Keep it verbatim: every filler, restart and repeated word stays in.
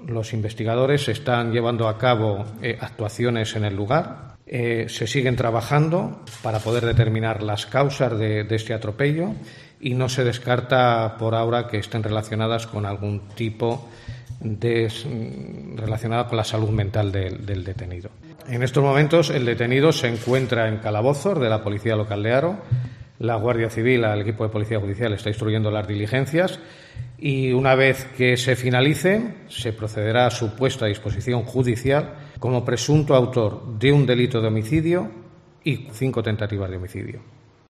Los investigadores están llevando a cabo eh, actuaciones en el lugar. Eh, se siguen trabajando para poder determinar las causas de, de este atropello y no se descarta por ahora que estén relacionadas con algún tipo de relacionada con la salud mental del, del detenido. En estos momentos el detenido se encuentra en calabozos de la Policía Local de Haro. La Guardia Civil, el equipo de Policía Judicial, está instruyendo las diligencias y una vez que se finalice se procederá a su puesta a disposición judicial como presunto autor de un delito de homicidio y cinco tentativas de homicidio.